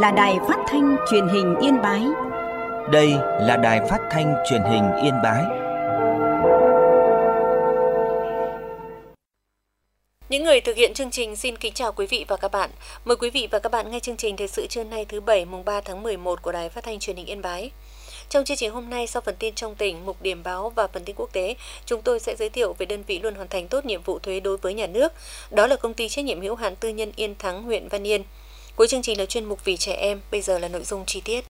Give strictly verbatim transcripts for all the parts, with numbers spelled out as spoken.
là đài phát thanh truyền hình Yên Bái. Đây là đài phát thanh truyền hình Yên Bái. Những người thực hiện chương trình xin kính chào quý vị và các bạn. Mời quý vị và các bạn nghe chương trình thời sự trưa nay thứ Bảy mùng ba tháng mười một của Đài Phát thanh Truyền hình Yên Bái. Trong chương trình hôm nay, sau phần tin trong tỉnh, mục điểm báo và phần tin quốc tế, chúng tôi sẽ giới thiệu về đơn vị luôn hoàn thành tốt nhiệm vụ thuế đối với nhà nước. Đó là công ty trách nhiệm hữu hạn tư nhân Yên Thắng, huyện Văn Yên. Cuối chương trình là chuyên mục Vì trẻ em, bây giờ là nội dung chi tiết.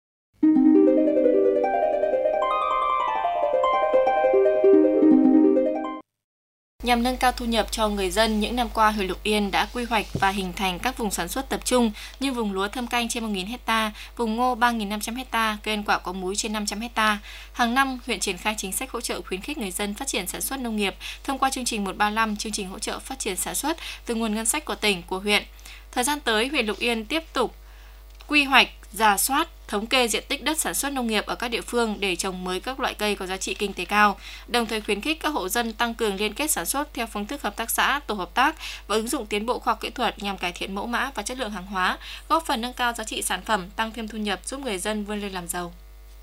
Nhằm nâng cao thu nhập cho người dân, những năm qua huyện Lục Yên đã quy hoạch và hình thành các vùng sản xuất tập trung như vùng lúa thâm canh trên một nghìn hecta, vùng ngô ba nghìn năm trăm hecta, cây ăn quả có múi trên năm trăm hecta. Hàng năm, huyện triển khai chính sách hỗ trợ khuyến khích người dân phát triển sản xuất nông nghiệp thông qua chương trình một ba năm, chương trình hỗ trợ phát triển sản xuất từ nguồn ngân sách của tỉnh, của huyện. Thời gian tới, huyện Lục Yên tiếp tục quy hoạch, rà soát, thống kê diện tích đất sản xuất nông nghiệp ở các địa phương để trồng mới các loại cây có giá trị kinh tế cao, đồng thời khuyến khích các hộ dân tăng cường liên kết sản xuất theo phương thức hợp tác xã, tổ hợp tác và ứng dụng tiến bộ khoa học kỹ thuật nhằm cải thiện mẫu mã và chất lượng hàng hóa, góp phần nâng cao giá trị sản phẩm, tăng thêm thu nhập, giúp người dân vươn lên làm giàu.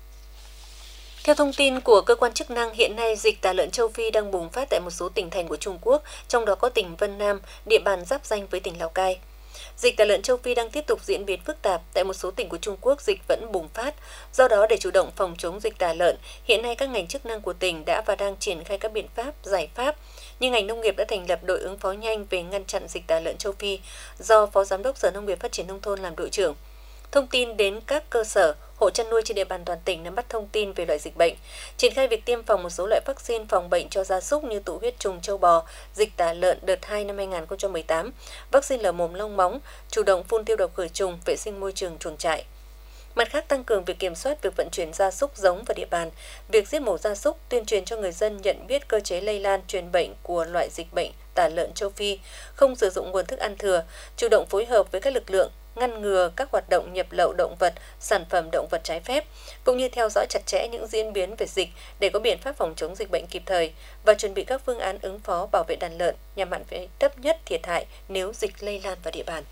Theo thông tin của cơ quan chức năng, hiện nay dịch tả lợn châu Phi đang bùng phát tại một số tỉnh thành của Trung Quốc, trong đó có tỉnh Vân Nam, địa bàn giáp ranh với tỉnh Lào Cai. Dịch tả lợn châu Phi đang tiếp tục diễn biến phức tạp, tại một số tỉnh của Trung Quốc dịch vẫn bùng phát. Do đó, để chủ động phòng chống dịch tả lợn, hiện nay các ngành chức năng của tỉnh đã và đang triển khai các biện pháp, giải pháp. Như ngành nông nghiệp đã thành lập đội ứng phó nhanh về ngăn chặn dịch tả lợn châu Phi do Phó Giám đốc Sở Nông nghiệp Phát triển Nông thôn làm đội trưởng. Thông tin đến các cơ sở, hộ chăn nuôi trên địa bàn toàn tỉnh nắm bắt thông tin về loại dịch bệnh, triển khai việc tiêm phòng một số loại vaccine phòng bệnh cho gia súc như tụ huyết trùng châu bò, dịch tả lợn đợt hai năm hai nghìn không trăm mười tám, vaccine lở mồm long móng, chủ động phun tiêu độc khử trùng, vệ sinh môi trường chuồng trại. Mặt khác, tăng cường việc kiểm soát việc vận chuyển gia súc giống vào địa bàn, việc giết mổ gia súc, tuyên truyền cho người dân nhận biết cơ chế lây lan truyền bệnh của loại dịch bệnh tả lợn châu Phi, không sử dụng nguồn thức ăn thừa, chủ động phối hợp với các lực lượng ngăn ngừa các hoạt động nhập lậu động vật, sản phẩm động vật trái phép, cũng như theo dõi chặt chẽ những diễn biến về dịch để có biện pháp phòng chống dịch bệnh kịp thời và chuẩn bị các phương án ứng phó bảo vệ đàn lợn nhằm hạn chế thấp nhất thiệt hại nếu dịch lây lan vào địa bàn.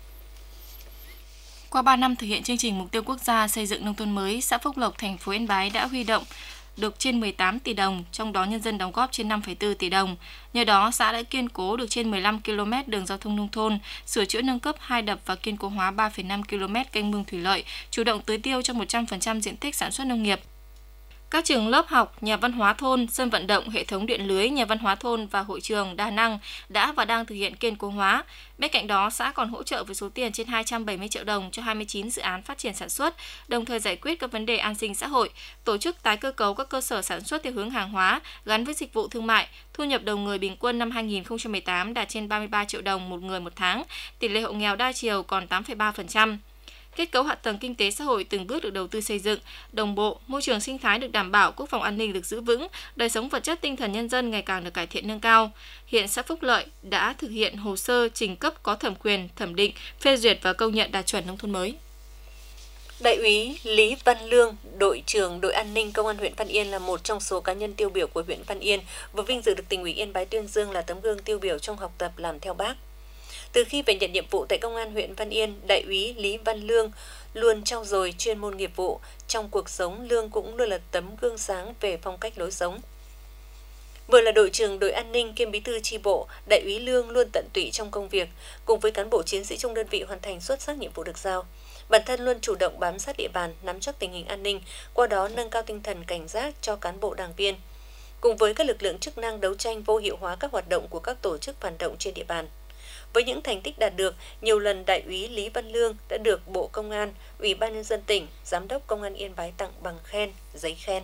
Qua ba năm thực hiện chương trình mục tiêu quốc gia xây dựng nông thôn mới, xã Phúc Lộc, thành phố Yên Bái đã huy động được trên mười tám tỷ đồng, trong đó nhân dân đóng góp trên năm phẩy bốn tỷ đồng. Nhờ đó, xã đã kiên cố được trên mười lăm ki lô mét đường giao thông nông thôn, sửa chữa nâng cấp hai đập và kiên cố hóa ba phẩy năm ki lô mét kênh mương thủy lợi, chủ động tưới tiêu cho một trăm phần trăm diện tích sản xuất nông nghiệp. Các trường lớp học, nhà văn hóa thôn, sân vận động, hệ thống điện lưới, nhà văn hóa thôn và hội trường đa năng đã và đang thực hiện kiên cố hóa. Bên cạnh đó, xã còn hỗ trợ với số tiền trên hai trăm bảy mươi triệu đồng cho hai mươi chín dự án phát triển sản xuất, đồng thời giải quyết các vấn đề an sinh xã hội, tổ chức tái cơ cấu các cơ sở sản xuất theo hướng hàng hóa gắn với dịch vụ thương mại. Thu nhập đầu người bình quân năm hai nghìn không trăm mười tám đạt trên ba mươi ba triệu đồng một người một tháng, tỷ lệ hộ nghèo đa chiều còn tám phẩy ba phần trăm. Kết cấu hạ tầng kinh tế xã hội từng bước được đầu tư xây dựng, đồng bộ, môi trường sinh thái được đảm bảo, quốc phòng an ninh được giữ vững, đời sống vật chất tinh thần nhân dân ngày càng được cải thiện nâng cao. Hiện xã Phúc Lợi đã thực hiện hồ sơ trình cấp có thẩm quyền, thẩm định, phê duyệt và công nhận đạt chuẩn nông thôn mới. Đại úy Lý Văn Lương, đội trưởng đội an ninh công an huyện Văn Yên là một trong số cá nhân tiêu biểu của huyện Văn Yên, vừa vinh dự được tỉnh ủy Yên Bái tuyên dương là tấm gương tiêu biểu trong học tập làm theo Bác. Từ khi về nhận nhiệm vụ tại Công an huyện Văn Yên, Đại úy Lý Văn Lương luôn trau dồi chuyên môn nghiệp vụ. Trong cuộc sống, Lương cũng luôn là tấm gương sáng về phong cách lối sống. Vừa là đội trưởng đội an ninh kiêm bí thư chi bộ, Đại úy Lương luôn tận tụy trong công việc, cùng với cán bộ chiến sĩ trong đơn vị hoàn thành xuất sắc nhiệm vụ được giao. Bản thân luôn chủ động bám sát địa bàn, nắm chắc tình hình an ninh, qua đó nâng cao tinh thần cảnh giác cho cán bộ đảng viên. Cùng với các lực lượng chức năng đấu tranh vô hiệu hóa các hoạt động của các tổ chức phản động trên địa bàn. Với những thành tích đạt được, nhiều lần Đại úy Lý Văn Lương đã được Bộ Công an, Ủy ban Nhân dân tỉnh, Giám đốc Công an Yên Bái tặng bằng khen, giấy khen.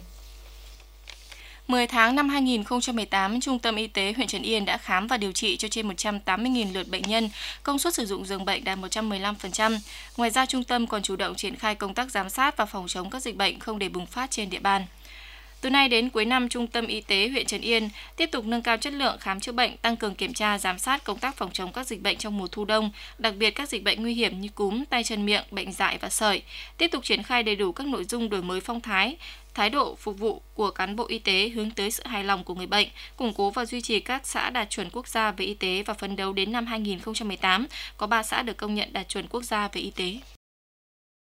mười tháng năm hai nghìn không trăm mười tám, Trung tâm Y tế huyện Trấn Yên đã khám và điều trị cho trên một trăm tám mươi nghìn lượt bệnh nhân, công suất sử dụng giường bệnh đạt một trăm mười lăm phần trăm. Ngoài ra, trung tâm còn chủ động triển khai công tác giám sát và phòng chống các dịch bệnh không để bùng phát trên địa bàn. Từ nay đến cuối năm, Trung tâm Y tế huyện Trấn Yên tiếp tục nâng cao chất lượng khám chữa bệnh, tăng cường kiểm tra, giám sát công tác phòng chống các dịch bệnh trong mùa thu đông, đặc biệt các dịch bệnh nguy hiểm như cúm, tay chân miệng, bệnh dại và sởi. Tiếp tục triển khai đầy đủ các nội dung đổi mới phong thái, thái độ phục vụ của cán bộ y tế hướng tới sự hài lòng của người bệnh, củng cố và duy trì các xã đạt chuẩn quốc gia về y tế và phấn đấu đến năm hai nghìn không trăm mười tám có ba xã được công nhận đạt chuẩn quốc gia về y tế.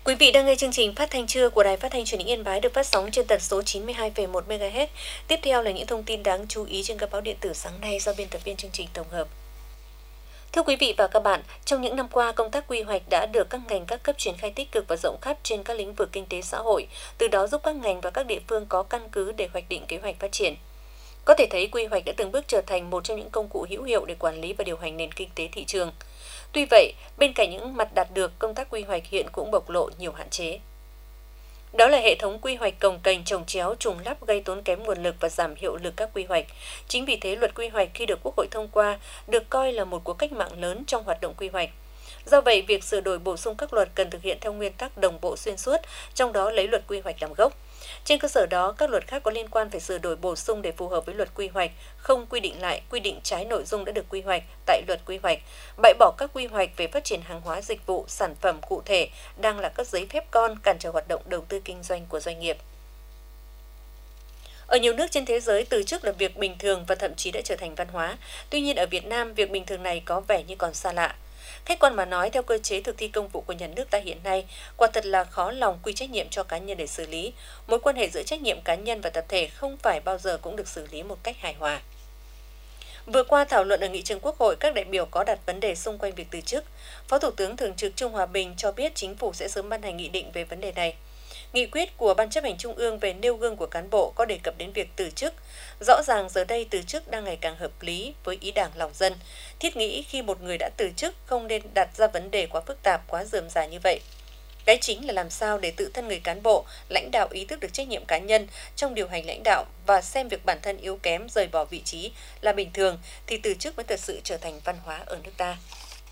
Quý vị đang nghe chương trình phát thanh trưa của Đài Phát thanh Truyền hình Yên Bái được phát sóng trên tần số chín mươi hai phẩy một mê ga héc. Tiếp theo là những thông tin đáng chú ý trên các báo điện tử sáng nay do biên tập viên chương trình tổng hợp. Thưa quý vị và các bạn, trong những năm qua, công tác quy hoạch đã được các ngành các cấp triển khai tích cực và rộng khắp trên các lĩnh vực kinh tế xã hội, từ đó giúp các ngành và các địa phương có căn cứ để hoạch định kế hoạch phát triển. Có thể thấy quy hoạch đã từng bước trở thành một trong những công cụ hữu hiệu để quản lý và điều hành nền kinh tế thị trường. Tuy vậy, bên cạnh những mặt đạt được, công tác quy hoạch hiện cũng bộc lộ nhiều hạn chế. Đó là hệ thống quy hoạch cồng kềnh chồng chéo trùng lắp gây tốn kém nguồn lực và giảm hiệu lực các quy hoạch. Chính vì thế, luật quy hoạch khi được Quốc hội thông qua được coi là một cuộc cách mạng lớn trong hoạt động quy hoạch. Do vậy, việc sửa đổi bổ sung các luật cần thực hiện theo nguyên tắc đồng bộ xuyên suốt, trong đó lấy luật quy hoạch làm gốc. Trên cơ sở đó, các luật khác có liên quan phải sửa đổi bổ sung để phù hợp với luật quy hoạch, không quy định lại quy định trái nội dung đã được quy hoạch tại luật quy hoạch, bãi bỏ các quy hoạch về phát triển hàng hóa dịch vụ, sản phẩm cụ thể đang là các giấy phép con cản trở hoạt động đầu tư kinh doanh của doanh nghiệp. Ở nhiều nước trên thế giới, từ chức là việc bình thường và thậm chí đã trở thành văn hóa. Tuy nhiên ở Việt Nam, việc bình thường này có vẻ như còn xa lạ. Khách quan mà nói, theo cơ chế thực thi công vụ của nhà nước ta hiện nay, quả thật là khó lòng quy trách nhiệm cho cá nhân để xử lý. Mối quan hệ giữa trách nhiệm cá nhân và tập thể không phải bao giờ cũng được xử lý một cách hài hòa. Vừa qua thảo luận ở nghị trường Quốc hội, các đại biểu có đặt vấn đề xung quanh việc từ chức. Phó Thủ tướng Thường trực Trương Hòa Bình cho biết chính phủ sẽ sớm ban hành nghị định về vấn đề này. Nghị quyết của Ban Chấp hành Trung ương về nêu gương của cán bộ có đề cập đến việc từ chức. Rõ ràng giờ đây từ chức đang ngày càng hợp lý với ý đảng lòng dân. Thiết nghĩ khi một người đã từ chức không nên đặt ra vấn đề quá phức tạp, quá rườm rà như vậy. Cái chính là làm sao để tự thân người cán bộ, lãnh đạo ý thức được trách nhiệm cá nhân trong điều hành lãnh đạo và xem việc bản thân yếu kém rời bỏ vị trí là bình thường thì từ chức mới thật sự trở thành văn hóa ở nước ta.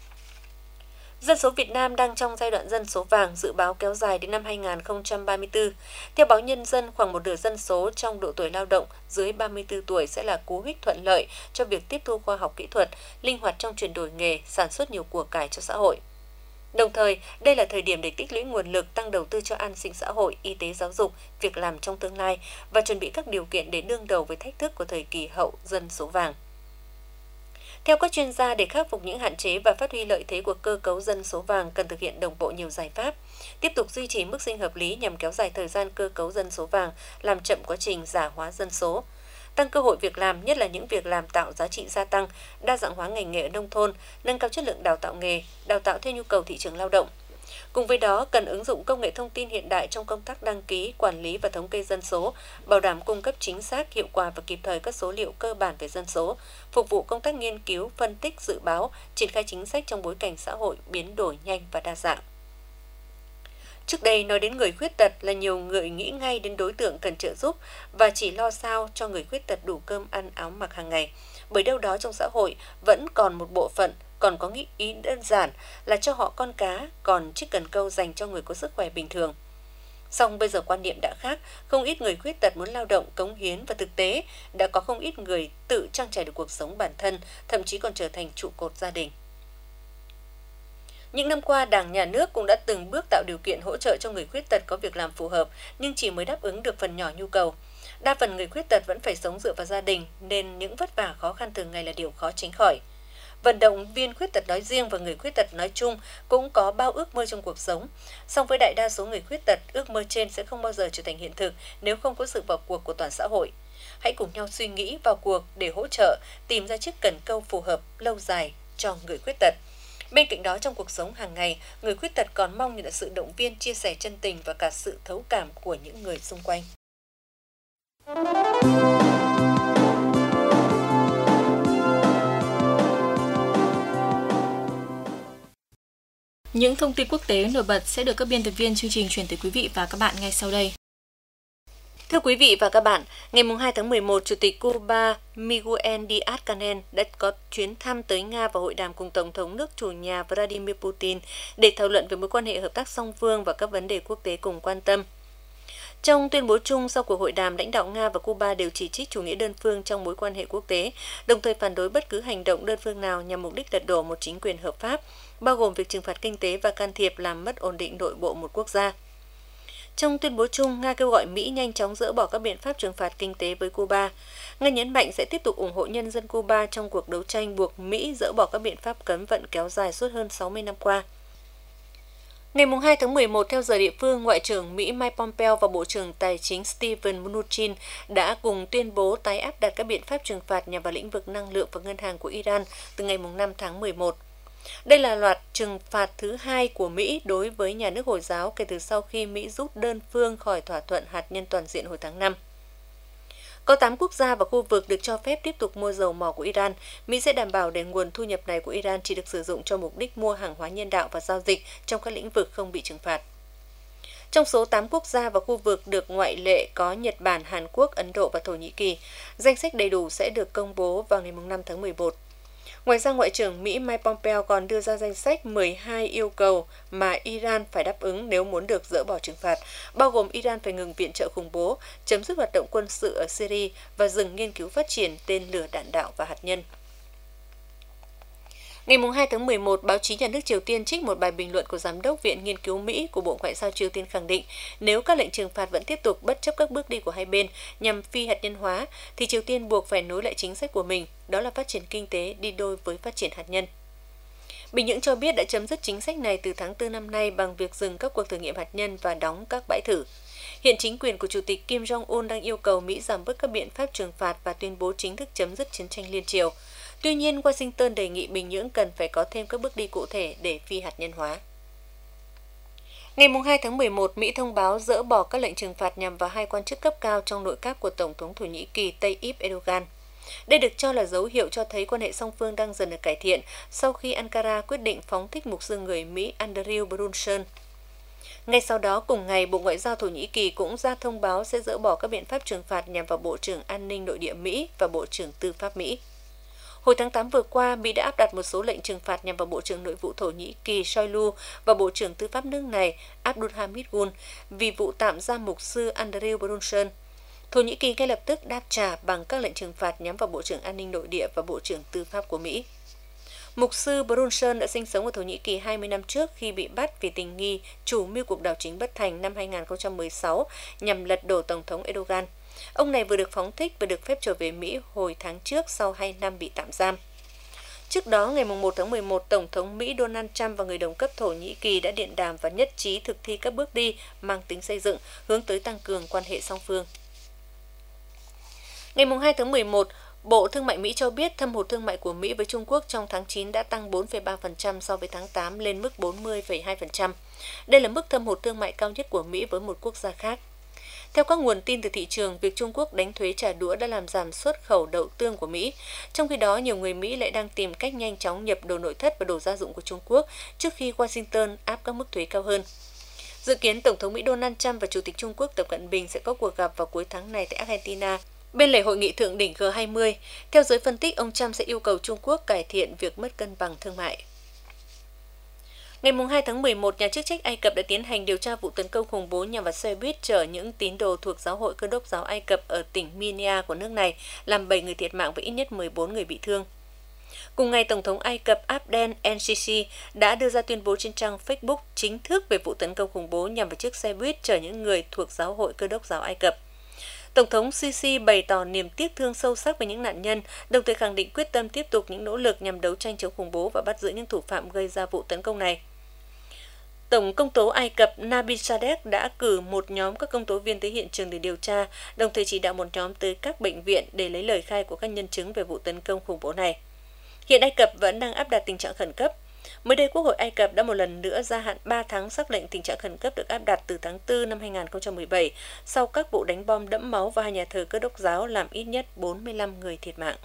Dân số Việt Nam đang trong giai đoạn dân số vàng, dự báo kéo dài đến năm hai nghìn không trăm ba mươi tư. Theo báo Nhân dân, khoảng một nửa dân số trong độ tuổi lao động dưới ba mươi tư tuổi sẽ là cú hích thuận lợi cho việc tiếp thu khoa học kỹ thuật, linh hoạt trong chuyển đổi nghề, sản xuất nhiều của cải cho xã hội. Đồng thời, đây là thời điểm để tích lũy nguồn lực, tăng đầu tư cho an sinh xã hội, y tế, giáo dục, việc làm trong tương lai và chuẩn bị các điều kiện để đương đầu với thách thức của thời kỳ hậu dân số vàng. Theo các chuyên gia, để khắc phục những hạn chế và phát huy lợi thế của cơ cấu dân số vàng cần thực hiện đồng bộ nhiều giải pháp, tiếp tục duy trì mức sinh hợp lý nhằm kéo dài thời gian cơ cấu dân số vàng, làm chậm quá trình già hóa dân số, tăng cơ hội việc làm, nhất là những việc làm tạo giá trị gia tăng, đa dạng hóa ngành nghề ở nông thôn, nâng cao chất lượng đào tạo nghề, đào tạo theo nhu cầu thị trường lao động. Cùng với đó, cần ứng dụng công nghệ thông tin hiện đại trong công tác đăng ký, quản lý và thống kê dân số, bảo đảm cung cấp chính xác, hiệu quả và kịp thời các số liệu cơ bản về dân số, phục vụ công tác nghiên cứu, phân tích, dự báo, triển khai chính sách trong bối cảnh xã hội biến đổi nhanh và đa dạng. Trước đây, nói đến người khuyết tật là nhiều người nghĩ ngay đến đối tượng cần trợ giúp và chỉ lo sao cho người khuyết tật đủ cơm ăn áo mặc hàng ngày. Bởi đâu đó trong xã hội vẫn còn một bộ phận còn có nghĩ ý đơn giản là cho họ con cá, còn chiếc cần câu dành cho người có sức khỏe bình thường. Song bây giờ quan niệm đã khác, không ít người khuyết tật muốn lao động, cống hiến và thực tế đã có không ít người tự trang trải được cuộc sống bản thân, thậm chí còn trở thành trụ cột gia đình. Những năm qua, Đảng, Nhà nước cũng đã từng bước tạo điều kiện hỗ trợ cho người khuyết tật có việc làm phù hợp, nhưng chỉ mới đáp ứng được phần nhỏ nhu cầu. Đa phần người khuyết tật vẫn phải sống dựa vào gia đình, nên những vất vả khó khăn thường ngày là điều khó tránh khỏi. Vận động viên khuyết tật nói riêng và người khuyết tật nói chung cũng có bao ước mơ trong cuộc sống. Song với đại đa số người khuyết tật, ước mơ trên sẽ không bao giờ trở thành hiện thực nếu không có sự vào cuộc của toàn xã hội. Hãy cùng nhau suy nghĩ vào cuộc để hỗ trợ, tìm ra chiếc cần câu phù hợp, lâu dài cho người khuyết tật. Bên cạnh đó, trong cuộc sống hàng ngày, người khuyết tật còn mong nhận được sự động viên, chia sẻ chân tình và cả sự thấu cảm của những người xung quanh. Những thông tin quốc tế nổi bật sẽ được các biên tập viên chương trình chuyển tới quý vị và các bạn ngay sau đây. Thưa quý vị và các bạn, ngày hai tháng mười một, Chủ tịch Cuba Miguel Díaz-Canel đã có chuyến thăm tới Nga và hội đàm cùng Tổng thống nước chủ nhà Vladimir Putin để thảo luận về mối quan hệ hợp tác song phương và các vấn đề quốc tế cùng quan tâm. Trong tuyên bố chung sau cuộc hội đàm, lãnh đạo Nga và Cuba đều chỉ trích chủ nghĩa đơn phương trong mối quan hệ quốc tế, đồng thời phản đối bất cứ hành động đơn phương nào nhằm mục đích lật đổ một chính quyền hợp pháp, bao gồm việc trừng phạt kinh tế và can thiệp làm mất ổn định nội bộ một quốc gia. Trong tuyên bố chung, Nga kêu gọi Mỹ nhanh chóng dỡ bỏ các biện pháp trừng phạt kinh tế với Cuba. Nga nhấn mạnh sẽ tiếp tục ủng hộ nhân dân Cuba trong cuộc đấu tranh buộc Mỹ dỡ bỏ các biện pháp cấm vận kéo dài suốt hơn sáu mươi năm qua. Ngày hai tháng mười một, theo giờ địa phương, Ngoại trưởng Mỹ Mike Pompeo và Bộ trưởng Tài chính Steven Mnuchin đã cùng tuyên bố tái áp đặt các biện pháp trừng phạt nhằm vào lĩnh vực năng lượng và ngân hàng của Iran từ ngày năm tháng mười một. Đây là loạt trừng phạt thứ hai của Mỹ đối với nhà nước Hồi giáo kể từ sau khi Mỹ rút đơn phương khỏi thỏa thuận hạt nhân toàn diện hồi tháng năm. Có tám quốc gia và khu vực được cho phép tiếp tục mua dầu mỏ của Iran. Mỹ sẽ đảm bảo để nguồn thu nhập này của Iran chỉ được sử dụng cho mục đích mua hàng hóa nhân đạo và giao dịch trong các lĩnh vực không bị trừng phạt. Trong số tám quốc gia và khu vực được ngoại lệ có Nhật Bản, Hàn Quốc, Ấn Độ và Thổ Nhĩ Kỳ. Danh sách đầy đủ sẽ được công bố vào ngày năm tháng mười một. Ngoài ra, Ngoại trưởng Mỹ Mike Pompeo còn đưa ra danh sách mười hai yêu cầu mà Iran phải đáp ứng nếu muốn được dỡ bỏ trừng phạt, bao gồm Iran phải ngừng viện trợ khủng bố, chấm dứt hoạt động quân sự ở Syria và dừng nghiên cứu phát triển tên lửa đạn đạo và hạt nhân. Ngày hai tháng mười một, báo chí nhà nước Triều Tiên trích một bài bình luận của Giám đốc Viện Nghiên cứu Mỹ của Bộ Ngoại giao Triều Tiên khẳng định nếu các lệnh trừng phạt vẫn tiếp tục bất chấp các bước đi của hai bên nhằm phi hạt nhân hóa, thì Triều Tiên buộc phải nối lại chính sách của mình, đó là phát triển kinh tế đi đôi với phát triển hạt nhân. Bình Nhưỡng cho biết đã chấm dứt chính sách này từ tháng tư năm nay bằng việc dừng các cuộc thử nghiệm hạt nhân và đóng các bãi thử. Hiện chính quyền của Chủ tịch Kim Jong-un đang yêu cầu Mỹ giảm bớt các biện pháp trừng phạt và tuyên bố chính thức chấm dứt chiến tranh liên triều. Tuy nhiên, Washington đề nghị Bình Nhưỡng cần phải có thêm các bước đi cụ thể để phi hạt nhân hóa. Ngày hai tháng mười một, Mỹ thông báo dỡ bỏ các lệnh trừng phạt nhằm vào hai quan chức cấp cao trong nội các của Tổng thống Thổ Nhĩ Kỳ Tayyip Erdogan. Đây được cho là dấu hiệu cho thấy quan hệ song phương đang dần được cải thiện sau khi Ankara quyết định phóng thích mục sư người Mỹ Andrew Brunson. Ngay sau đó, cùng ngày, Bộ Ngoại giao Thổ Nhĩ Kỳ cũng ra thông báo sẽ dỡ bỏ các biện pháp trừng phạt nhằm vào Bộ trưởng An ninh Nội địa Mỹ và Bộ trưởng Tư pháp Mỹ. Hồi tháng tám vừa qua, Mỹ đã áp đặt một số lệnh trừng phạt nhằm vào Bộ trưởng Nội vụ Thổ Nhĩ Kỳ Shoigu và Bộ trưởng Tư pháp nước này Abdulhamid Gül vì vụ tạm giam mục sư Andrew Brunson. Thổ Nhĩ Kỳ ngay lập tức đáp trả bằng các lệnh trừng phạt nhắm vào Bộ trưởng An ninh Nội địa và Bộ trưởng Tư pháp của Mỹ. Mục sư Brunson đã sinh sống ở Thổ Nhĩ Kỳ hai mươi năm trước khi bị bắt vì tình nghi chủ mưu cuộc đảo chính bất thành năm hai nghìn không trăm mười sáu nhằm lật đổ Tổng thống Erdogan. Ông này vừa được phóng thích và được phép trở về Mỹ hồi tháng trước sau hai năm bị tạm giam. Trước đó, ngày một tháng mười một, Tổng thống Mỹ Donald Trump và người đồng cấp Thổ Nhĩ Kỳ đã điện đàm và nhất trí thực thi các bước đi mang tính xây dựng, hướng tới tăng cường quan hệ song phương. Ngày hai tháng mười một, Bộ Thương mại Mỹ cho biết thâm hụt thương mại của Mỹ với Trung Quốc trong tháng chín đã tăng bốn phẩy ba phần trăm so với tháng tám lên mức bốn mươi phẩy hai phần trăm. Đây là mức thâm hụt thương mại cao nhất của Mỹ với một quốc gia khác. Theo các nguồn tin từ thị trường, việc Trung Quốc đánh thuế trả đũa đã làm giảm xuất khẩu đậu tương của Mỹ. Trong khi đó, nhiều người Mỹ lại đang tìm cách nhanh chóng nhập đồ nội thất và đồ gia dụng của Trung Quốc trước khi Washington áp các mức thuế cao hơn. Dự kiến Tổng thống Mỹ Donald Trump và Chủ tịch Trung Quốc Tập Cận Bình sẽ có cuộc gặp vào cuối tháng này tại Argentina, bên lề hội nghị thượng đỉnh G hai mươi. Theo giới phân tích, ông Trump sẽ yêu cầu Trung Quốc cải thiện việc mất cân bằng thương mại. Ngày hai tháng mười một, nhà chức trách Ai Cập đã tiến hành điều tra vụ tấn công khủng bố nhằm vào xe buýt chở những tín đồ thuộc Giáo hội Cơ đốc giáo Ai Cập ở tỉnh Minia của nước này, làm bảy người thiệt mạng và ít nhất mười bốn người bị thương. Cùng ngày, Tổng thống Ai Cập Abdel El-Sisi đã đưa ra tuyên bố trên trang Facebook chính thức về vụ tấn công khủng bố nhằm vào chiếc xe buýt chở những người thuộc Giáo hội Cơ đốc giáo Ai Cập. Tổng thống Sisi bày tỏ niềm tiếc thương sâu sắc với những nạn nhân, đồng thời khẳng định quyết tâm tiếp tục những nỗ lực nhằm đấu tranh chống khủng bố và bắt giữ những thủ phạm gây ra vụ tấn công này. Tổng công tố Ai Cập Nabil Sadek đã cử một nhóm các công tố viên tới hiện trường để điều tra, đồng thời chỉ đạo một nhóm tới các bệnh viện để lấy lời khai của các nhân chứng về vụ tấn công khủng bố này. Hiện Ai Cập vẫn đang áp đặt tình trạng khẩn cấp. Mới đây, Quốc hội Ai Cập đã một lần nữa gia hạn ba tháng sắc lệnh tình trạng khẩn cấp được áp đặt từ tháng tư năm hai nghìn không trăm mười bảy sau các vụ đánh bom đẫm máu vào hai nhà thờ Cơ đốc giáo làm ít nhất bốn mươi lăm người thiệt mạng.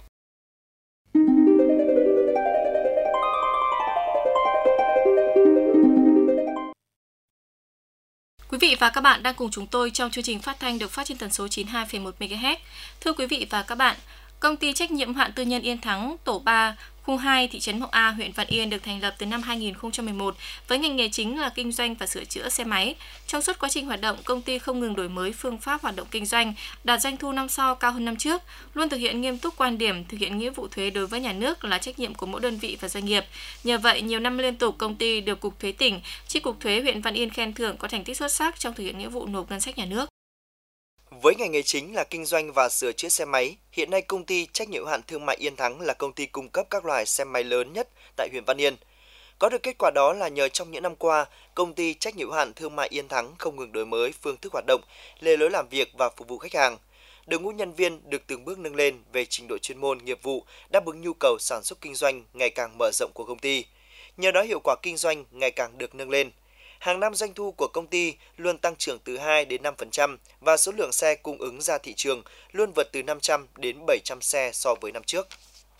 Quý vị và các bạn đang cùng chúng tôi trong chương trình phát thanh được phát trên tần số chín mươi hai phẩy một mê ga héc. Thưa quý vị và các bạn, Công ty trách nhiệm hữu hạn tư nhân Yên Thắng, tổ ba, khu hai, thị trấn Mậu A, huyện Văn Yên được thành lập từ năm hai nghìn không trăm mười một với ngành nghề chính là kinh doanh và sửa chữa xe máy. Trong suốt quá trình hoạt động, công ty không ngừng đổi mới phương pháp hoạt động kinh doanh, đạt doanh thu năm sau cao hơn năm trước, luôn thực hiện nghiêm túc quan điểm thực hiện nghĩa vụ thuế đối với nhà nước là trách nhiệm của mỗi đơn vị và doanh nghiệp. Nhờ vậy, nhiều năm liên tục công ty được Cục Thuế tỉnh, Chi cục Thuế huyện Văn Yên khen thưởng có thành tích xuất sắc trong thực hiện nghĩa vụ nộp ngân sách nhà nước. Với ngành nghề chính là kinh doanh và sửa chữa xe máy, hiện nay công ty trách nhiệm hữu hạn thương mại Yên Thắng là công ty cung cấp các loại xe máy lớn nhất tại huyện Văn Yên. Có được kết quả đó là nhờ trong những năm qua, công ty trách nhiệm hữu hạn thương mại Yên Thắng không ngừng đổi mới phương thức hoạt động, lề lối làm việc và phục vụ khách hàng. Đội ngũ nhân viên được từng bước nâng lên về trình độ chuyên môn, nghiệp vụ, đáp ứng nhu cầu sản xuất kinh doanh ngày càng mở rộng của công ty. Nhờ đó hiệu quả kinh doanh ngày càng được nâng lên. Hàng năm doanh thu của công ty luôn tăng trưởng từ hai đến năm phần trăm và số lượng xe cung ứng ra thị trường luôn vượt từ năm trăm đến bảy trăm xe so với năm trước.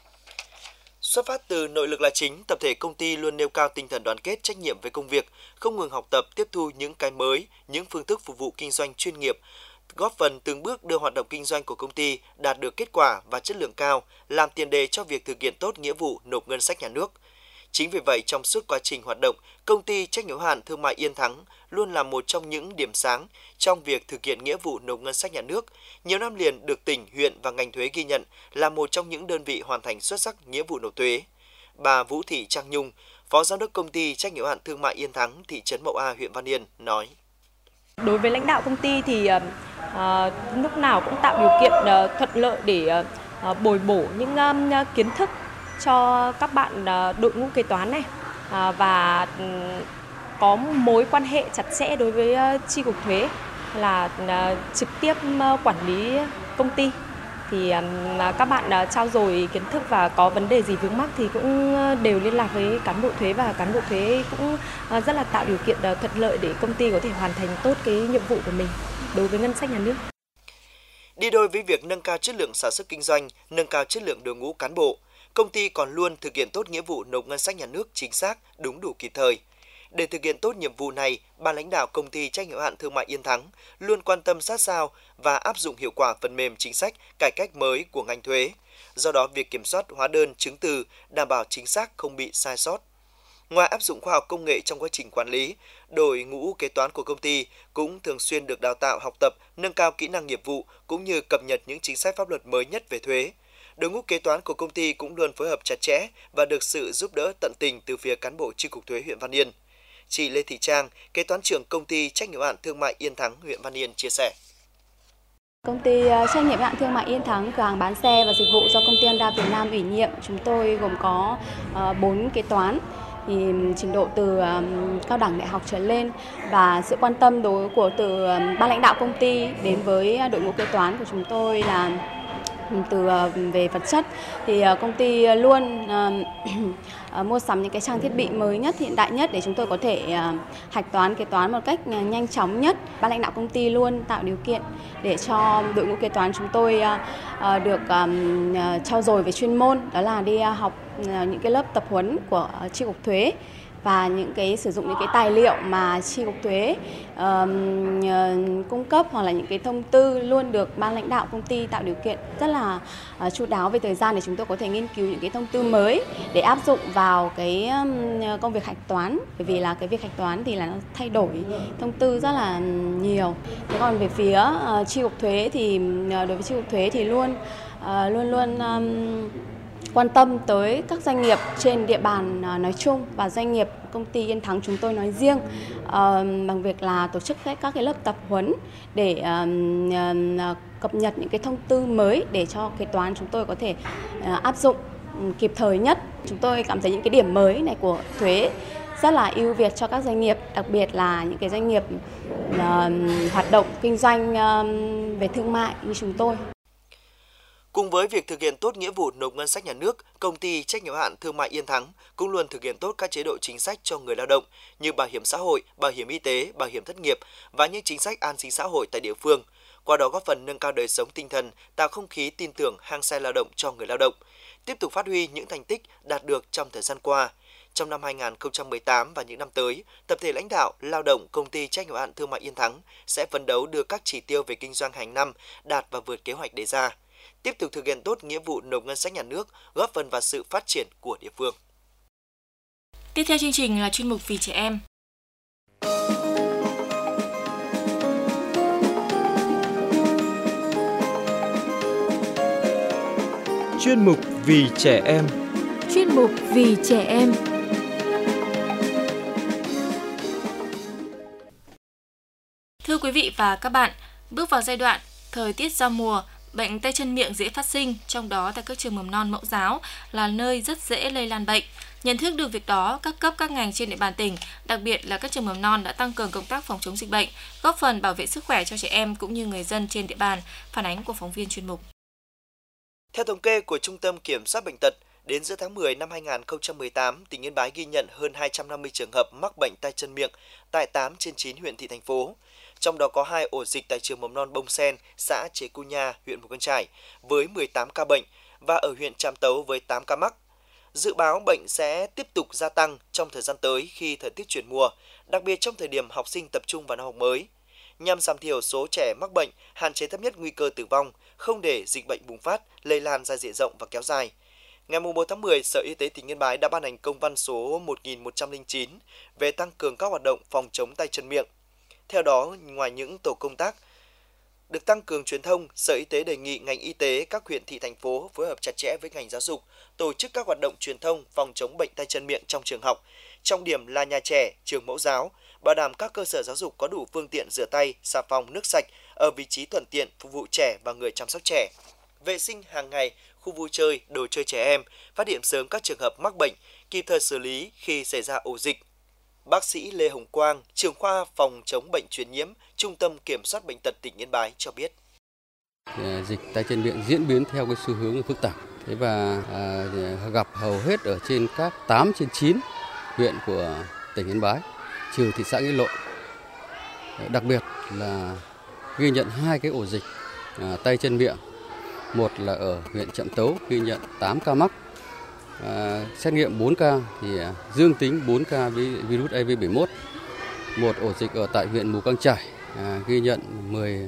Xuất phát từ nội lực là chính, tập thể công ty luôn nêu cao tinh thần đoàn kết, trách nhiệm với công việc, không ngừng học tập, tiếp thu những cái mới, những phương thức phục vụ kinh doanh chuyên nghiệp, góp phần từng bước đưa hoạt động kinh doanh của công ty đạt được kết quả và chất lượng cao, làm tiền đề cho việc thực hiện tốt nghĩa vụ nộp ngân sách nhà nước. Chính vì vậy, trong suốt quá trình hoạt động, công ty trách nhiệm hữu hạn thương mại Yên Thắng luôn là một trong những điểm sáng trong việc thực hiện nghĩa vụ nộp ngân sách nhà nước. Nhiều năm liền được tỉnh, huyện và ngành thuế ghi nhận là một trong những đơn vị hoàn thành xuất sắc nghĩa vụ nộp thuế. Bà Vũ Thị Trang Nhung, Phó Giám đốc công ty trách nhiệm hữu hạn thương mại Yên Thắng, thị trấn Mậu A, huyện Văn Yên nói: Đối với lãnh đạo công ty thì uh, lúc nào cũng tạo điều kiện uh, thuận lợi để uh, bồi bổ những um, kiến thức cho các bạn uh, đội ngũ kế toán này uh, và um, có mối quan hệ chặt chẽ đối với uh, chi cục thuế là uh, trực tiếp uh, quản lý công ty. Thì um, các bạn uh, trao dồi kiến thức và có vấn đề gì vướng mắc thì cũng đều liên lạc với cán bộ thuế, và cán bộ thuế cũng uh, rất là tạo điều kiện uh, thuận lợi để công ty có thể hoàn thành tốt cái nhiệm vụ của mình đối với ngân sách nhà nước. Đi đôi với việc nâng cao chất lượng sản xuất kinh doanh, nâng cao chất lượng đội ngũ cán bộ, công ty còn luôn thực hiện tốt nghĩa vụ nộp ngân sách nhà nước chính xác, đúng đủ kịp thời. Để thực hiện tốt nhiệm vụ này, ban lãnh đạo công ty trách nhiệm hữu hạn thương mại Yên Thắng luôn quan tâm sát sao và áp dụng hiệu quả phần mềm chính sách cải cách mới của ngành thuế. Do đó, việc kiểm soát hóa đơn, chứng từ đảm bảo chính xác, không bị sai sót. Ngoài áp dụng khoa học công nghệ trong quá trình quản lý, đội ngũ kế toán của công ty cũng thường xuyên được đào tạo, học tập, nâng cao kỹ năng nghiệp vụ cũng như cập nhật những chính sách pháp luật mới nhất về thuế. Đội ngũ kế toán của công ty cũng luôn phối hợp chặt chẽ và được sự giúp đỡ tận tình từ phía cán bộ chi cục thuế huyện Văn Yên. Chị Lê Thị Trang, kế toán trưởng công ty trách nhiệm hữu hạn thương mại Yên Thắng, huyện Văn Yên chia sẻ: Công ty trách nhiệm hữu hạn thương mại Yên Thắng, cửa hàng bán xe và dịch vụ do công ty Honda Việt Nam ủy nhiệm, chúng tôi gồm có bốn kế toán, thì trình độ từ um, cao đẳng đại học trở lên, và sự quan tâm đối của từ um, ban lãnh đạo công ty đến với đội ngũ kế toán của chúng tôi là từ uh, về vật chất thì uh, công ty luôn uh, uh, mua sắm những cái trang thiết bị mới nhất, hiện đại nhất để chúng tôi có thể uh, hạch toán kế toán một cách uh, nhanh chóng nhất. Ban lãnh đạo công ty luôn tạo điều kiện để cho đội ngũ kế toán chúng tôi uh, uh, được um, uh, trau dồi về chuyên môn, đó là đi uh, học uh, những cái lớp tập huấn của uh, chi cục thuế và những cái sử dụng những cái tài liệu mà chi cục thuế uh, uh, cung cấp, hoặc là những cái thông tư luôn được ban lãnh đạo công ty tạo điều kiện rất là uh, chu đáo về thời gian để chúng tôi có thể nghiên cứu những cái thông tư mới để áp dụng vào cái um, công việc hạch toán, bởi vì là cái việc hạch toán thì là nó thay đổi thông tư rất là nhiều. Thế còn về phía uh, chi cục thuế thì uh, đối với chi cục thuế thì luôn uh, luôn luôn um, quan tâm tới các doanh nghiệp trên địa bàn nói chung và doanh nghiệp công ty Yên Thắng chúng tôi nói riêng, uh, bằng việc là tổ chức các cái lớp tập huấn để uh, uh, cập nhật những cái thông tư mới để cho kế toán chúng tôi có thể uh, áp dụng um, kịp thời nhất. Chúng tôi cảm thấy những cái điểm mới này của thuế rất là ưu việt cho các doanh nghiệp, đặc biệt là những cái doanh nghiệp uh, hoạt động kinh doanh uh, về thương mại như chúng tôi. Cùng với việc thực hiện tốt nghĩa vụ nộp ngân sách nhà nước, công ty trách nhiệm hữu hạn thương mại Yên Thắng cũng luôn thực hiện tốt các chế độ chính sách cho người lao động như bảo hiểm xã hội, bảo hiểm y tế, bảo hiểm thất nghiệp và những chính sách an sinh xã hội tại địa phương. Qua đó góp phần nâng cao đời sống tinh thần, tạo không khí tin tưởng, hăng say lao động cho người lao động. Tiếp tục phát huy những thành tích đạt được trong thời gian qua. Trong năm hai nghìn không trăm mười tám và những năm tới, tập thể lãnh đạo, lao động công ty trách nhiệm hữu hạn thương mại Yên Thắng sẽ phấn đấu đưa các chỉ tiêu về kinh doanh hàng năm đạt và vượt kế hoạch đề ra. Tiếp tục thực hiện tốt nghĩa vụ nộp ngân sách nhà nước, góp phần vào sự phát triển của địa phương. Tiếp theo chương trình là chuyên mục Vì trẻ em. Chuyên mục Vì trẻ em. Chuyên mục Vì trẻ em. Thưa quý vị và các bạn, bước vào giai đoạn thời tiết giao mùa, Bệnh tay chân miệng dễ phát sinh, trong đó tại các trường mầm non mẫu giáo là nơi rất dễ lây lan bệnh. Nhận thức được việc đó, các cấp các ngành trên địa bàn tỉnh, đặc biệt là các trường mầm non đã tăng cường công tác phòng chống dịch bệnh, góp phần bảo vệ sức khỏe cho trẻ em cũng như người dân trên địa bàn. Phản ánh của phóng viên chuyên mục. Theo thống kê của Trung tâm Kiểm soát Bệnh tật, đến giữa tháng mười năm hai nghìn không trăm mười tám, tỉnh Yên Bái ghi nhận hơn hai trăm năm mươi trường hợp mắc bệnh tay chân miệng tại tám trên chín huyện thị thành phố. Trong đó có hai ổ dịch tại trường mầm non Bông Sen, xã Chế Cú Nha, huyện Mù Căng Chải với mười tám ca bệnh và ở huyện Trạm Tấu với tám ca mắc. Dự báo bệnh sẽ tiếp tục gia tăng trong thời gian tới khi thời tiết chuyển mùa, đặc biệt trong thời điểm học sinh tập trung vào năm học mới. Nhằm giảm thiểu số trẻ mắc bệnh, hạn chế thấp nhất nguy cơ tử vong, không để dịch bệnh bùng phát, lây lan ra diện rộng và kéo dài. Ngày bốn tháng mười, Sở Y tế tỉnh Yên Bái đã ban hành công văn số một nghìn một trăm lẻ chín về tăng cường các hoạt động phòng chống tay chân miệng. Theo đó, ngoài những tổ công tác được tăng cường truyền thông, Sở Y tế đề nghị ngành y tế các huyện thị thành phố phối hợp chặt chẽ với ngành giáo dục, tổ chức các hoạt động truyền thông phòng chống bệnh tay chân miệng trong trường học, trọng điểm là nhà trẻ, trường mẫu giáo, bảo đảm các cơ sở giáo dục có đủ phương tiện rửa tay, xà phòng, nước sạch ở vị trí thuận tiện phục vụ trẻ và người chăm sóc trẻ. Vệ sinh hàng ngày khu vui chơi, đồ chơi trẻ em, phát hiện sớm các trường hợp mắc bệnh, kịp thời xử lý khi xảy ra ổ dịch. Bác sĩ Lê Hồng Quang, trưởng khoa phòng chống bệnh truyền nhiễm, Trung tâm Kiểm soát Bệnh tật tỉnh Yên Bái cho biết. Dịch tay chân miệng diễn biến theo cái xu hướng phức tạp. Thế và à, gặp hầu hết ở trên các tám trên chín huyện của tỉnh Yên Bái, trừ thị xã Nghĩa Lộ. Đặc biệt là ghi nhận hai cái ổ dịch à, tay chân miệng. Một là ở huyện Trạm Tấu ghi nhận tám ca mắc, à, xét nghiệm bốn ca thì dương tính bốn ca với virus A V bảy mươi mốt. Một ổ dịch ở tại huyện Mù Căng Chải à, ghi nhận mười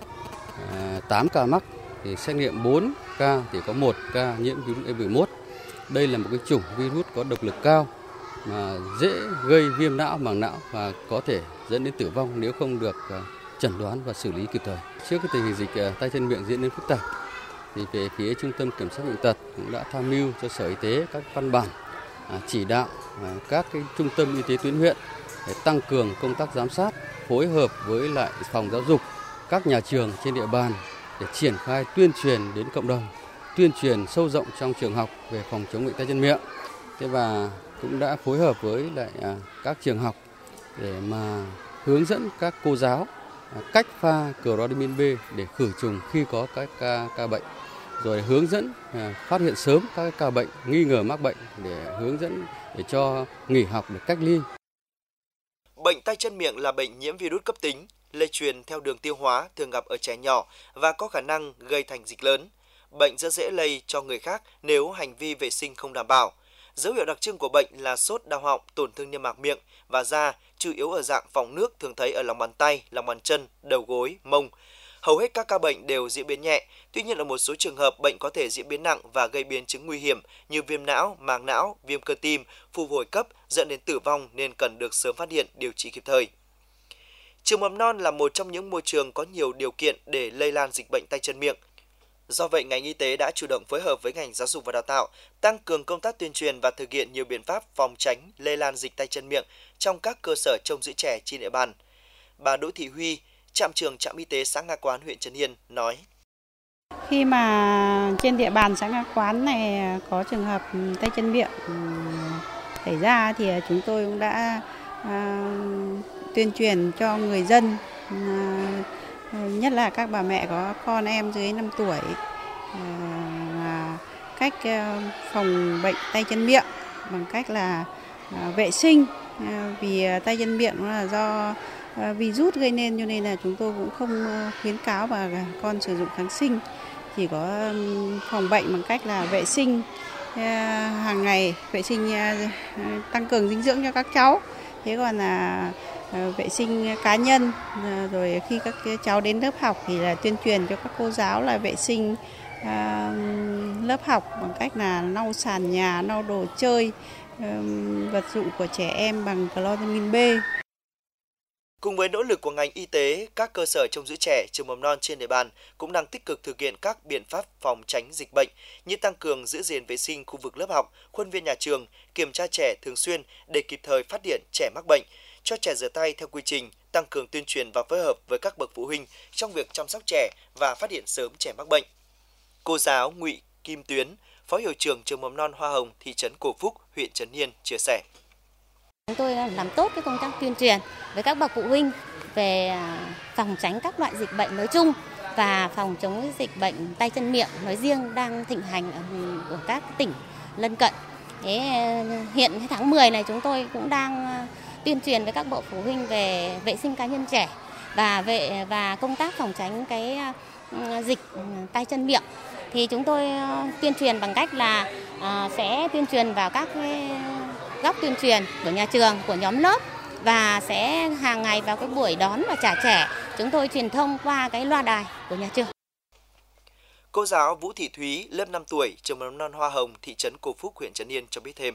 tám ca mắc, thì xét nghiệm bốn ca thì có một ca nhiễm virus A V bảy mươi mốt. Đây là một cái chủng virus có độc lực cao mà dễ gây viêm não màng não và có thể dẫn đến tử vong nếu không được chẩn đoán và xử lý kịp thời. Trước cái tình hình dịch tay chân miệng diễn biến phức tạp, thì về phía Trung tâm Kiểm soát Bệnh tật cũng đã tham mưu cho Sở Y tế các văn bản chỉ đạo các cái trung tâm y tế tuyến huyện để tăng cường công tác giám sát, phối hợp với lại phòng giáo dục, các nhà trường trên địa bàn để triển khai tuyên truyền đến cộng đồng, tuyên truyền sâu rộng trong trường học về phòng chống bệnh tay chân miệng. Thế và cũng đã phối hợp với lại các trường học để mà hướng dẫn các cô giáo cách pha Chlorodimin B để khử trùng khi có các ca, ca bệnh, rồi hướng dẫn phát hiện sớm các ca bệnh nghi ngờ mắc bệnh để hướng dẫn để cho nghỉ học được cách ly. Bệnh tay chân miệng là bệnh nhiễm virus cấp tính, lây truyền theo đường tiêu hóa, thường gặp ở trẻ nhỏ và có khả năng gây thành dịch lớn. Bệnh rất dễ lây cho người khác nếu hành vi vệ sinh không đảm bảo. Dấu hiệu đặc trưng của bệnh là sốt, đau họng, tổn thương niêm mạc miệng và da, chủ yếu ở dạng phỏng nước, thường thấy ở lòng bàn tay, lòng bàn chân, đầu gối, mông. Hầu hết các ca bệnh đều diễn biến nhẹ, tuy nhiên ở một số trường hợp bệnh có thể diễn biến nặng và gây biến chứng nguy hiểm như viêm não, màng não, viêm cơ tim, phù hồi cấp dẫn đến tử vong nên cần được sớm phát hiện, điều trị kịp thời. Trường mầm non là một trong những môi trường có nhiều điều kiện để lây lan dịch bệnh tay chân miệng. Do vậy, ngành y tế đã chủ động phối hợp với ngành giáo dục và đào tạo, tăng cường công tác tuyên truyền và thực hiện nhiều biện pháp phòng tránh lây lan dịch tay chân miệng trong các cơ sở trông giữ trẻ trên địa bàn. Bà Đỗ Thị Huy, trạm trưởng trạm y tế xã Nga Quán, huyện Trấn Yên nói: Khi mà trên địa bàn xã Nga Quán này có trường hợp tay chân miệng xảy ra thì chúng tôi cũng đã à, tuyên truyền cho người dân, à, nhất là các bà mẹ có con em dưới năm tuổi, à, cách phòng bệnh tay chân miệng bằng cách là à, vệ sinh, à, vì tay chân miệng nó là do à, virus gây nên, cho nên là chúng tôi cũng không khuyến cáo bà con sử dụng kháng sinh, chỉ có phòng bệnh bằng cách là vệ sinh à, hàng ngày, vệ sinh à, tăng cường dinh dưỡng cho các cháu. Thế còn là à, vệ sinh cá nhân, à, rồi khi các cháu đến lớp học thì là tuyên truyền cho các cô giáo là vệ sinh à, lớp học bằng cách là lau sàn nhà, lau đồ chơi, à, vật dụng của trẻ em bằng Chlorodimin B. Cùng với nỗ lực của ngành y tế, các cơ sở trông giữ trẻ, trường mầm non trên địa bàn cũng đang tích cực thực hiện các biện pháp phòng tránh dịch bệnh như tăng cường giữ gìn vệ sinh khu vực lớp học, khuôn viên nhà trường, kiểm tra trẻ thường xuyên để kịp thời phát hiện trẻ mắc bệnh, cho trẻ rửa tay theo quy trình, tăng cường tuyên truyền và phối hợp với các bậc phụ huynh trong việc chăm sóc trẻ và phát hiện sớm trẻ mắc bệnh. Cô giáo Ngụy Kim Tuyến, Phó Hiệu trưởng trường mầm non Hoa Hồng, thị trấn Cổ Phúc, huyện Trấn Yên chia sẻ. Chúng tôi làm tốt cái công tác tuyên truyền với các bậc phụ huynh về phòng tránh các loại dịch bệnh nói chung và phòng chống dịch bệnh tay chân miệng nói riêng đang thịnh hành ở các tỉnh lân cận. Thế hiện cái tháng mười này chúng tôi cũng đang tuyên truyền với các bậc phụ huynh về vệ sinh cá nhân trẻ và vệ và công tác phòng tránh cái dịch tay chân miệng. Thì chúng tôi tuyên truyền bằng cách là sẽ tuyên truyền vào các cái góc tuyên truyền của nhà trường, của nhóm lớp và sẽ hàng ngày vào cái buổi đón và trả trẻ chúng tôi truyền thông qua cái loa đài của nhà trường. Cô giáo Vũ Thị Thúy, lớp năm tuổi, trường mầm non Hoa Hồng, thị trấn Cổ Phúc, huyện Trấn Yên cho biết thêm.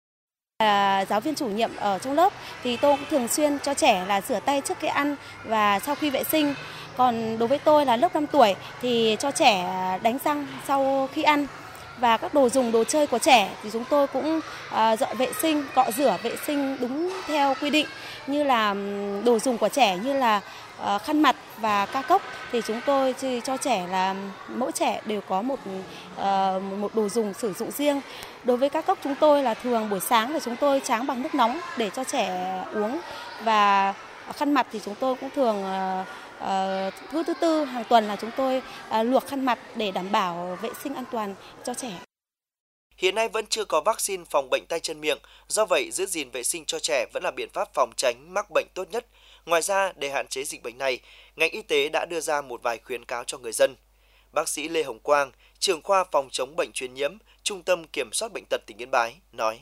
À, giáo viên chủ nhiệm ở trong lớp thì tôi cũng thường xuyên cho trẻ là rửa tay trước khi ăn và sau khi vệ sinh. Còn đối với tôi là lớp năm tuổi thì cho trẻ đánh răng sau khi ăn. Và các đồ dùng, đồ chơi của trẻ thì chúng tôi cũng à, dọn vệ sinh, cọ rửa vệ sinh đúng theo quy định. Như là đồ dùng của trẻ như là à, khăn mặt và ca cốc thì chúng tôi cho trẻ là mỗi trẻ đều có một à, một đồ dùng sử dụng riêng. Đối với ca cốc chúng tôi là thường buổi sáng thì chúng tôi tráng bằng nước nóng để cho trẻ uống. Và khăn mặt thì chúng tôi cũng thường à, Uh, thứ thứ tư hàng tuần là chúng tôi uh, luộc khăn mặt để đảm bảo vệ sinh an toàn cho trẻ. Hiện nay vẫn chưa có vaccine phòng bệnh tay chân miệng, do vậy giữ gìn vệ sinh cho trẻ vẫn là biện pháp phòng tránh mắc bệnh tốt nhất. Ngoài ra, để hạn chế dịch bệnh này, ngành y tế đã đưa ra một vài khuyến cáo cho người dân. Bác sĩ Lê Hồng Quang, trưởng khoa phòng chống bệnh truyền nhiễm, Trung tâm Kiểm soát Bệnh tật tỉnh Yên Bái nói: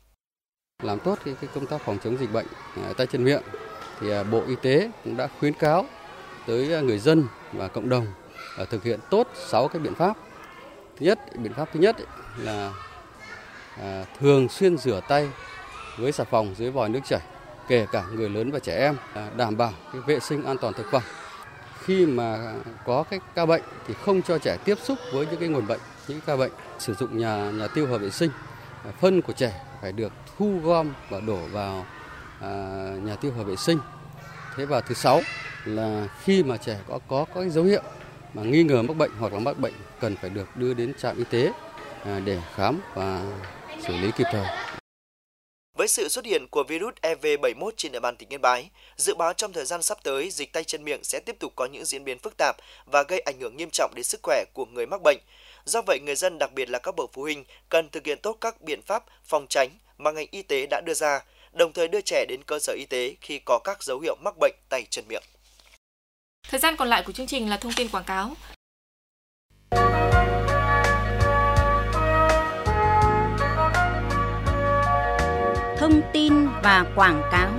Làm tốt cái, cái công tác phòng chống dịch bệnh tay chân miệng thì Bộ Y tế cũng đã khuyến cáo tới người dân và cộng đồng thực hiện tốt sáu cái biện pháp. Thứ nhất, biện pháp thứ nhất là à, thường xuyên rửa tay với xà phòng dưới vòi nước chảy, kể cả người lớn và trẻ em, à, đảm bảo cái vệ sinh an toàn thực phẩm. Khi mà có cái ca bệnh thì không cho trẻ tiếp xúc với những cái nguồn bệnh, những ca bệnh. Sử dụng nhà nhà tiêu hợp vệ sinh, phân của trẻ phải được thu gom và đổ vào à, nhà tiêu hợp vệ sinh. Thế và thứ sáu là khi mà trẻ có có có cái dấu hiệu mà nghi ngờ mắc bệnh hoặc là mắc bệnh cần phải được đưa đến trạm y tế à, để khám và xử lý kịp thời. Với sự xuất hiện của virus E V bảy mốt trên địa bàn tỉnh Yên Bái, dự báo trong thời gian sắp tới, dịch tay chân miệng sẽ tiếp tục có những diễn biến phức tạp và gây ảnh hưởng nghiêm trọng đến sức khỏe của người mắc bệnh. Do vậy, người dân, đặc biệt là các bậc phụ huynh, cần thực hiện tốt các biện pháp phòng tránh mà ngành y tế đã đưa ra, đồng thời đưa trẻ đến cơ sở y tế khi có các dấu hiệu mắc bệnh tay chân miệng. Thời gian còn lại của chương trình là thông tin quảng cáo. Thông tin và quảng cáo.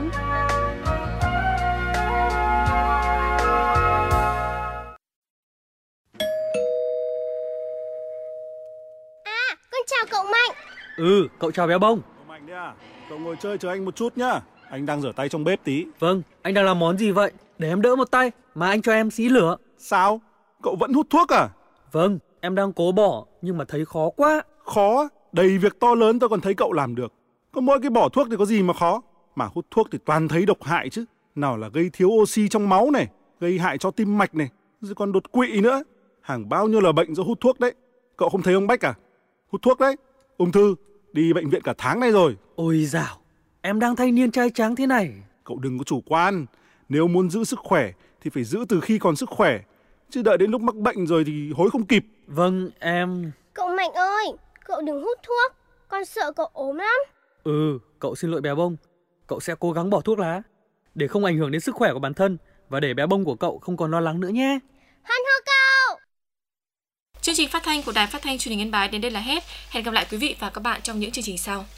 À, con chào cậu Mạnh. Ừ, cậu chào Béo Bông. Cậu Mạnh đấy à? Cậu ngồi chơi chờ anh một chút nhá. Anh đang rửa tay trong bếp tí. Vâng, anh đang làm món gì vậy? Để em đỡ một tay, mà anh cho em xí lửa. Sao? Cậu vẫn hút thuốc à? Vâng, em đang cố bỏ, nhưng mà thấy khó quá. Khó? Đầy việc to lớn tôi còn thấy cậu làm được. Có mỗi cái bỏ thuốc thì có gì mà khó. Mà hút thuốc thì toàn thấy độc hại chứ. Nào là gây thiếu oxy trong máu này, gây hại cho tim mạch này, rồi còn đột quỵ nữa. Hàng bao nhiêu là bệnh do hút thuốc đấy. Cậu không thấy ông Bách à? Hút thuốc đấy, ung thư, đi bệnh viện cả tháng nay rồi. Ôi dào, em đang thanh niên trai tráng thế này. Cậu đừng có chủ quan. Nếu muốn giữ sức khỏe thì phải giữ từ khi còn sức khỏe, chứ đợi đến lúc mắc bệnh rồi thì hối không kịp. Vâng, em... Cậu Mạnh ơi, cậu đừng hút thuốc, con sợ cậu ốm lắm. Ừ, cậu xin lỗi Béo Bông. Cậu sẽ cố gắng bỏ thuốc lá, để không ảnh hưởng đến sức khỏe của bản thân, và để Béo Bông của cậu không còn lo lắng nữa nhé. Hân hô cậu! Chương trình phát thanh của Đài Phát thanh Truyền hình Yên Bái đến đây là hết. Hẹn gặp lại quý vị và các bạn trong những chương trình sau.